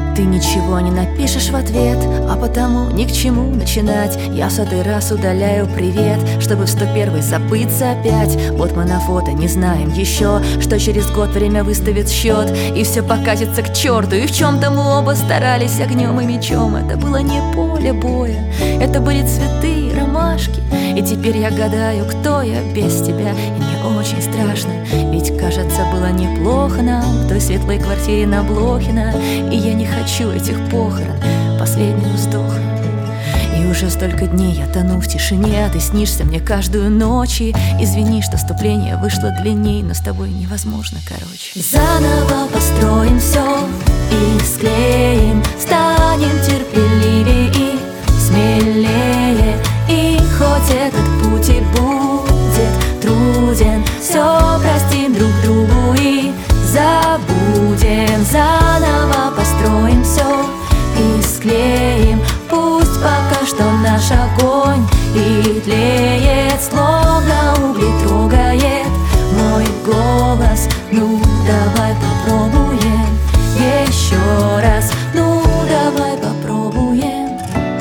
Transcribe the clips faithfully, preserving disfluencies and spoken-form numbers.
Ты ничего не напишешь в ответ, а потому ни к чему начинать. Я в сотый раз удаляю привет, чтобы в сто первый забыться опять. Вот мы на фото не знаем еще, что через год время выставит счет, и все покатится к черту. И в чем-то мы оба старались огнем и мечом. Это было не поле боя, это были цветы и ромашки. И теперь я гадаю, кто я без тебя. И мне очень страшно, ведь, кажется, было неплохо нам в той светлой квартире на Блохина. И я не хочу этих похорон, последний вздох. И уже столько дней я тону в тишине, а ты снишься мне каждую ночь. И извини, что вступление вышло длинней, но с тобой невозможно короче. Заново построим все и склеим, станем терпеливее и смелее. И хоть этот путь и будет труден, все простим друг другу и забудем. Заново построим все и склеим, пусть пока что наш огонь и тлеет, словно угли трогает мой голос. Ну давай попробуем еще раз, ну давай попробуем,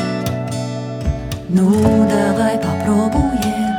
ну давай попробуем.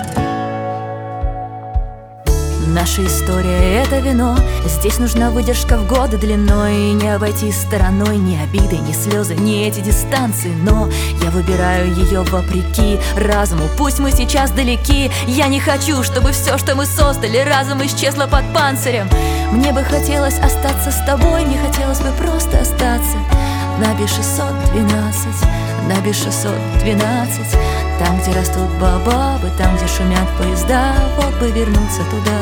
Наша история — это вино. Здесь нужна выдержка в годы длиной. И не обойти стороной ни обиды, ни слезы, ни эти дистанции. Но я выбираю ее вопреки разуму. Пусть мы сейчас далеки, я не хочу, чтобы все, что мы создали, разом исчезло под панцирем. Мне бы хотелось остаться с тобой, мне хотелось бы просто остаться на Би шестьсот двенадцать, на Би шестьсот двенадцать. Там, где растут баобабы, там, где шумят поезда, вот бы вернуться туда.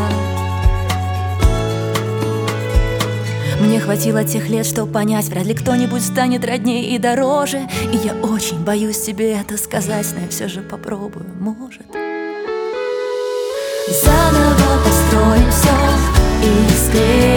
Мне хватило тех лет, чтобы понять, вряд ли кто-нибудь станет роднее и дороже. И я очень боюсь тебе это сказать, но я все же попробую, может. Заново построим все и склеим.